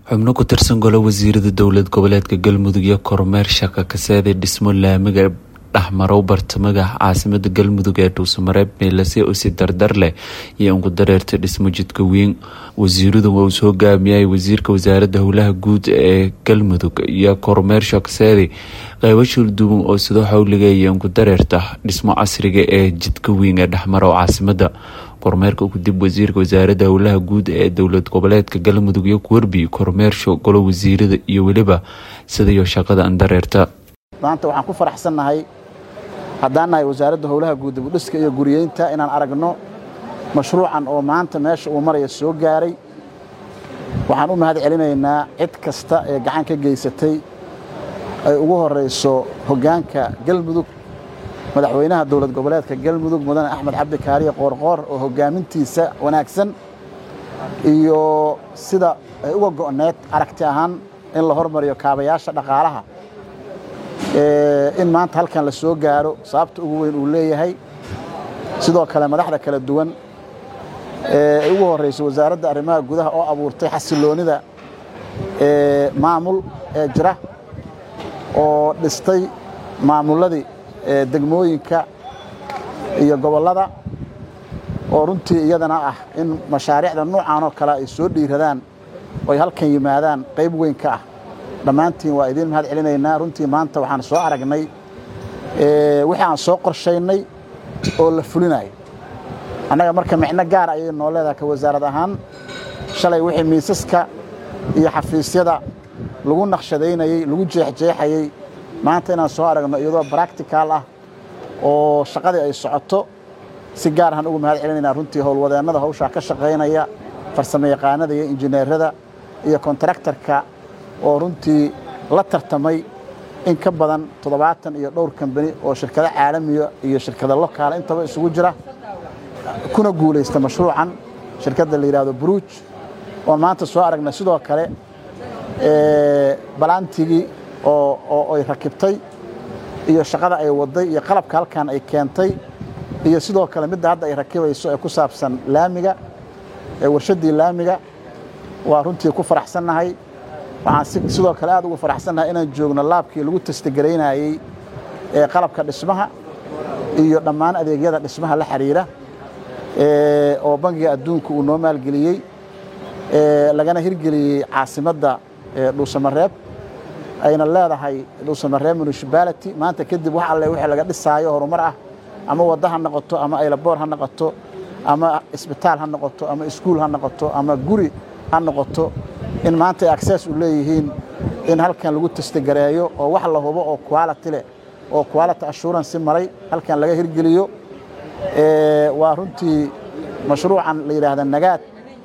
xubno ku tirsan golo wasiirada dowlad goboleedka Galmudug iyo kormeer shaqo ka saaday dhismo laamiga dhexmaro bartamaha caasimada Galmudug ee Dhuusamareeb meelase oo si dardar leh iyo ugu dareertay dhismo jidka weyn. Wasiiradu waa soo gaamiyay wasiirka wasaaradda howlaha guud ee Galmudug iyo kormeer shaqo saaday qaybo shulduun oo sidoo xawliga iyo ugu dareerta dhismo casriga ee jidka weyn ee dhexmaro caasimada. kormeerka ugu dib wasiirka wasaaradda howlaha guud ee dowlad goboleedka Galmudug iyo Kuurbi kormeersho golo wasiirada iyo waliba sidoo shaqada andareerta. maanta waxaan ku faraxsanahay haddaanahay wasaaradda howlaha guud ee dhiska iyo guriyeynta inaan aragno mashruucan oo maanta meesha uu maraya soo gaaray. waxaan u mahad celinaynaa cid kasta ee gacan ka geysatay ay ugu horeyso hoggaanka Galmudug madaxweynaha dowlad goboleedka Galmudug mudane Axmed Cabdi Kaariye Qoorqoor oo hoggaamintiisa wanaagsan iyo sida ay uga go'need aragti ahaan in la hormariyo kaabayaasha dhaqaalaha in maanta halkan la soo gaaro sababta ugu weyn uu leeyahay. sidoo kale madaxda kala duwan ee ugu horeyso wasaaradda arrimaha gudaha oo abuurtay xasiloonida maamul ee jira oo dhistay maamuladii degmooyinka iyo gobolada oo runtii iyadana ah in mashaariicda noocan oo kale ay soo dhiiradaan oo halkan yimaadaan qayb weyn ka ah. dhammaantiin waa idin mahad celinaynaa. runtii maanta waxaan soo aragnay wixii aan soo qorshaynay oo la fulinayo. annaga marka micno gaar ayay noo leedahay ka wasaarad ahaan. shalay wixii miisaska iyo xafiisyada lagu naqshadaynayay lagu jeexjeexayay maanta inaan soo aragno iyadoo practical ah oo shaqadii ay socoto si gaar ah ugu mahad celinaynaa runtii howlwadeennada hawsha ka shaqeynaya farsamo yaqaanada iyo injineerada iyo contractorka oo runtii la tartamay in ka badan 70 iyo dhowr company oo shirkado caalamiya iyo shirkado local intaba isugu jira kuna guuleystay mashruucan shirkadda la yiraahdo Bruj oo maanta soo aragnay sidoo kale balantigii oo ay rakibtay iyo shaqada ay waday iyo qalabka halkan ay keentay iyo sidoo kale mid hadda ay rakibayso ee ku saabsan laamiga ee warshadii laamiga waa runtii ku faraxsanahay. waxaan sidoo kale aad ugu faraxsanahay inaan joogno laabkii lagu testgareynayay ee qalabka dhismaha iyo dhammaan adeegyada dhismaha la xiriira oo bangiga adduunka uu noo maalgeliyay lagana hirgeliyay caasimadda Dhuusamareeb ayna leedahay Dhuusamareeb municipality. maanta kadib wax alle wixii laga dhisaayo horumar ah ama wada ha noqoto ama airport ha noqoto ama isbitaal ha noqoto ama iskuul ha noqoto ama guri ha noqoto in maanta access u leeyihiin in halkan lagu testgareeyo oo wax la hubo oo quality leh oo quality assurance maray halkan laga hirgeliyo. waa runtii mashruucan la yiraahdo Nagaad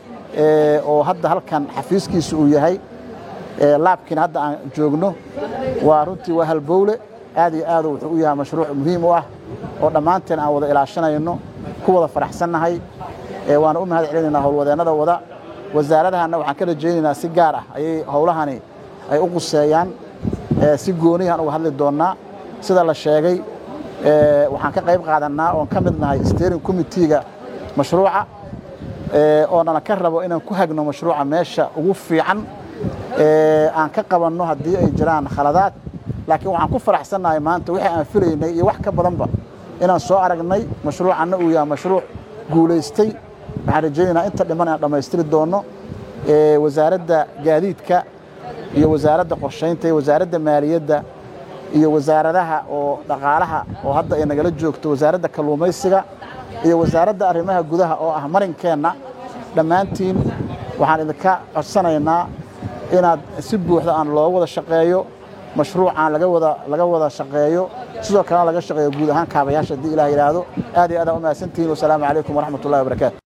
oo hadda halkan xafiiskiisu uu yahay laabkiina hadda aan joogno waa runtii waa halbowle aad iyo aad wuxuu u yahay mashruuc muhiim u ah oo dhammaanteen aan wada ilaashanayno ku wada faraxsanahay. waana u mahad celinaynaa howlwadeennada wada wasaaradahana waxaan ka rajaynaynaa si gaar ah ayay howlahani ay u quseeyaan si gooniyan uga hadli doonaa. sida la sheegay waxaan ka qayb qaadanaa oo ka mid nahay steering committee-ga mashruuca oo nala ka rabo inaan ku hagno mashruuca meesha ugu fiican aan ka qabanno haddii ay jiraan khaladaad. laakiin waxaan ku faraxsanahay maanta wixii aan filaynay iyo wax ka badanba inaan soo aragnay mashruucanna uu yahay mashruuc guuleystay. waxaan rajaynaynaa inta dhiman aan dhammaystiri doono. wasaaradda gaadiidka iyo wasaaradda qorsheynta iyo wasaaradda maaliyadda iyo wasaaradaha oo dhaqaalaha oo hadda ay nagala joogto wasaaradda kalluumaysiga iyo wasaaradda arrimaha gudaha oo ah marinkeenna dhammaantiin waxaan idinka codsanaynaa inaad si buuxda aan loo wada shaqeeyo mashruucan laga wada shaqeeyo sidoo kale laga shaqeeyo guud ahaan kaabayaasha hadii Ilaahay yiraahdo. aad iyo aad u mahadsantihiin. wassalaamu calaykum waraxmatullaahi wabarakaatuh.